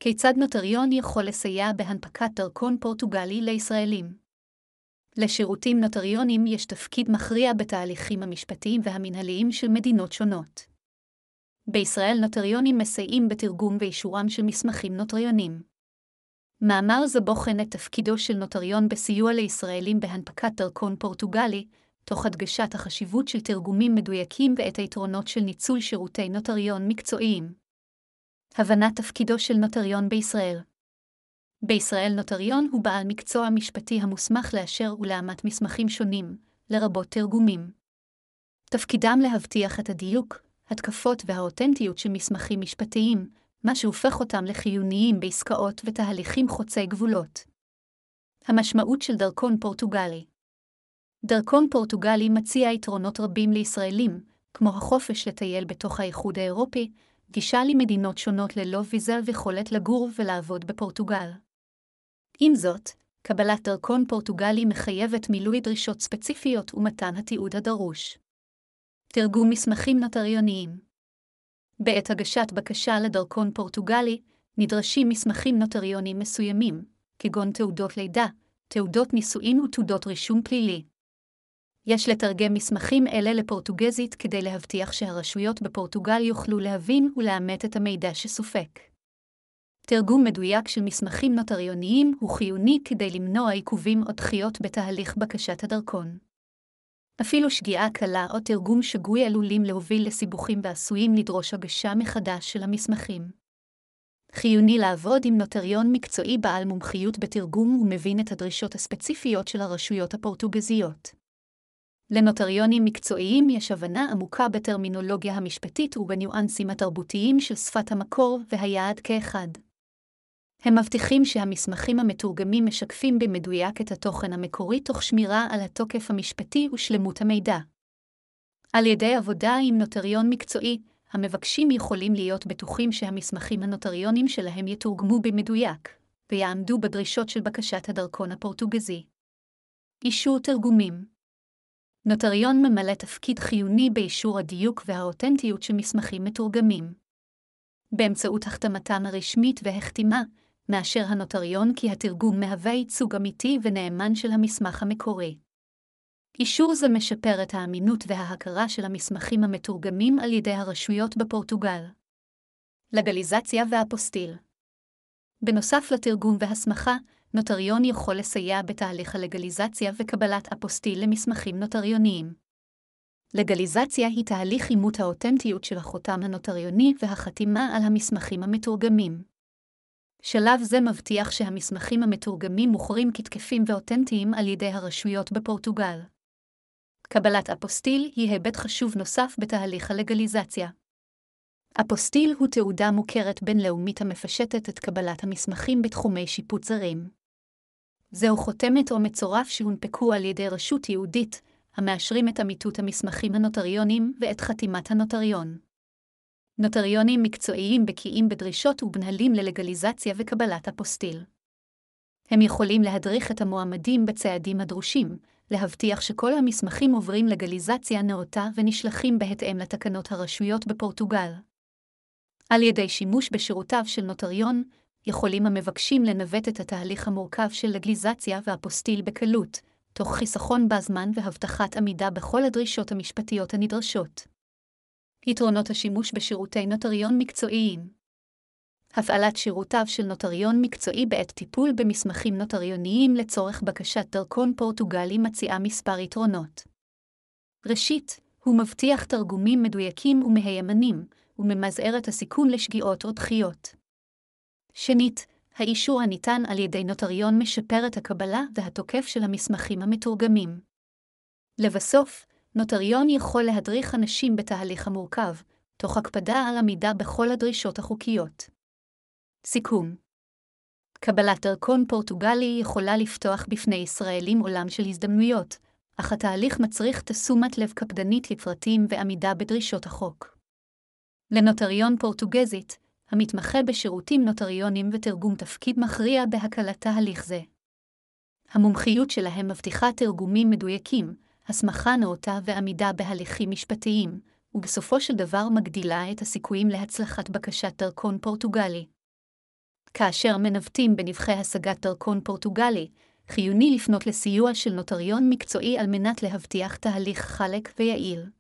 כיצד נוטריון יכול לסייע בהנפקת דרכון פורטוגלי לישראלים? לשירותים נוטריונים יש תפקיד מכריע בתהליכים המשפטיים והמנהליים של מדינות שונות. בישראל נוטריונים מסייעים בתרגום ואישורם של מסמכים נוטריונים. מאמר זה בוחן את תפקידו של נוטריון בסיוע לישראלים בהנפקת דרכון פורטוגלי, תוך הדגשת החשיבות של תרגומים מדויקים ואת היתרונות של ניצול שירותי נוטריון מקצועיים. הבנת תפקידו של נוטריון בישראל. בישראל נוטריון הוא בעל מקצוע משפטי המוסמך לאשר ולאמת מסמכים שונים, לרבות תרגומים. תפקידם להבטיח את הדיוק, התקפות והאותנטיות של מסמכים משפטיים, מה שהופך אותם לחיוניים בעסקאות ותהליכים חוצי גבולות. המשמעות של דרכון פורטוגלי. דרכון פורטוגלי מציע יתרונות רבים לישראלים, כמו החופש לטייל בתוך האיחוד האירופי, גישה למדינות שונות ללא ויזה ויכולת לגור ולעבוד בפורטוגל. עם זאת, קבלת דרכון פורטוגלי מחייבת מילוי דרישות ספציפיות ומתן התיעוד הדרוש. תרגום מסמכים נוטריוניים. בעת הגשת בקשה לדרכון פורטוגלי, נדרשים מסמכים נוטריוניים מסוימים, כגון תעודות לידה, תעודות נישואין ותעודות רישום פלילי. יש לתרגם מסמכים אלה לפורטוגזית כדי להבטיח שהרשויות בפורטוגל יוכלו להבין ולאמת את המידע שסופק. תרגום מדויק של מסמכים נוטריוניים הוא חיוני כדי למנוע עיכובים או דחיות בתהליך בקשת הדרכון. אפילו שגיאה קלה או תרגום שגוי עלולים להוביל לסיבוכים ועשויים לדרוש הגשה מחדש של המסמכים. חיוני לעבוד עם נוטריון מקצועי בעל מומחיות בתרגום ומבין את הדרישות הספציפיות של הרשויות הפורטוגזיות. לנוטריונים מקצועיים יש הבנה עמוקה בטרמינולוגיה המשפטית ובניואנסים התרבותיים של שפת המקור והיעד כאחד. הם מבטיחים שהמסמכים המתורגמים משקפים במדויק את התוכן המקורי תוך שמירה על התוקף המשפטי ושלמות המידע. על ידי עבודה עם נוטריון מקצועי, המבקשים יכולים להיות בטוחים שהמסמכים הנוטריונים שלהם יתורגמו במדויק, ויעמדו בדרישות של בקשת הדרכון הפורטוגזי. אישור תרגומים. נוטריון ממלא תפקיד חיוני באישור הדיוק והאותנטיות של מסמכים מתורגמים. באמצעות החתמתם הרשמית והחתימה, מאשר הנוטריון כי התרגום מהווה ייצוג אמיתי ונאמן של המסמך המקורי. אישור זה משפר את האמינות וההכרה של המסמכים המתורגמים על ידי הרשויות בפורטוגל. לגליזציה ואפוסטיל. בנוסף לתרגום והסמכה, נוטריון יכול לסייע בתהליך הלגליזציה וקבלת אפוסטיל למסמכים נוטריוניים. לגליזציה היא תהליך אימות האותנטיות של החותם הנוטריוני והחתימה על המסמכים המתורגמים. שלב זה מבטיח שהמסמכים המתורגמים מוכרים כתקפים ואותנטיים על ידי הרשויות בפורטוגל. קבלת אפוסטיל היא היבט חשוב נוסף בתהליך הלגליזציה. אפוסטיל הוא תעודה מוכרת בינלאומית המפשטת את קבלת המסמכים בתחומי שיפוט זרים. זהו חותמת או מצורף שהונפקו על ידי רשות יהודית, המאשרים את אמיתות המסמכים הנוטריונים ואת חתימת הנוטריון. נוטריונים מקצועיים בקיאים בדרישות ובנהלים ללגליזציה וקבלת אפוסטיל. הם יכולים להדריך את המועמדים בצעדים הדרושים, להבטיח שכל המסמכים עוברים לגליזציה נאותה ונשלחים בהתאם לתקנות הרשויות בפורטוגל. על ידי שימוש בשירותיו של נוטריון, יכולים המבקשים לנווט את התהליך המורכב של לגליזציה ואפוסטיל בקלות, תוך חיסכון בזמן והבטחת עמידה בכל הדרישות המשפטיות הנדרשות. יתרונות השימוש בשירותי נוטריון מקצועיים. הפעלת שירותיו של נוטריון מקצועי בעת טיפול במסמכים נוטריוניים לצורך בקשת דרכון פורטוגלי מציעה מספר יתרונות. ראשית, הוא מבטיח תרגומים מדויקים ומהימנים, וממזער את הסיכון לשגיאות או דחיות. שנית, האישור הניתן על ידי נוטריון משפר את הקבלה והתוקף של המסמכים המתורגמים. לבסוף, נוטריון יכול להדריך אנשים בתהליך המורכב, תוך הקפדה על עמידה בכל הדרישות החוקיות. סיכום. קבלת דרכון פורטוגלי יכולה לפתוח בפני ישראלים עולם של הזדמנויות, אך התהליך מצריך תשומת לב קפדנית לפרטים ועמידה בדרישות החוק. לנוטריון פורטוגזית, המתמחה בשירותים נוטריונים ותרגום תפקיד מכריע בהקלת תהליך זה. המומחיות שלהם מבטיחה תרגומים מדויקים, הסמכה נאותה ועמידה בהליכים משפטיים, ובסופו של דבר מגדילה את הסיכויים להצלחת בקשת דרכון פורטוגלי. כאשר מנווטים בנבחי השגת דרכון פורטוגלי, חיוני לפנות לסיוע של נוטריון מקצועי על מנת להבטיח תהליך חלק ויעיל.